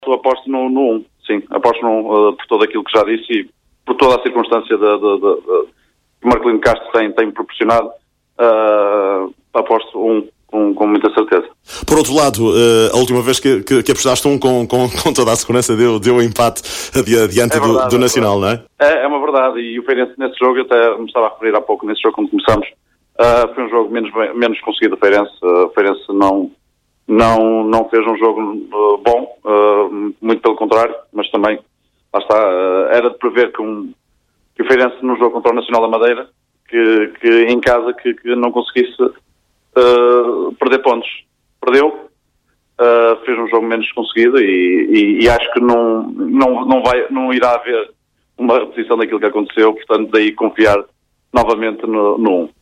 aposto no 1, sim. Aposto no 1 por tudo aquilo que já disse e por toda a circunstância que o Marcelino Castro tem proporcionado. Aposto 1 com muita certeza. Por outro lado, a última vez que apostaste com toda a segurança deu empate diante do Nacional, não é? É uma verdade, e o Feirense nesse jogo, eu até me estava a referir há pouco nesse jogo quando começamos, foi um jogo menos conseguido do Feirense. O Feirense não fez um jogo bom, muito pelo contrário, mas também, lá está, era de prever que o Feirense num jogo contra o Nacional da Madeira, que em casa que não conseguisse perder pontos. Perdeu, fez um jogo menos conseguido e acho que não irá haver uma repetição daquilo que aconteceu, portanto daí confiar novamente no 1.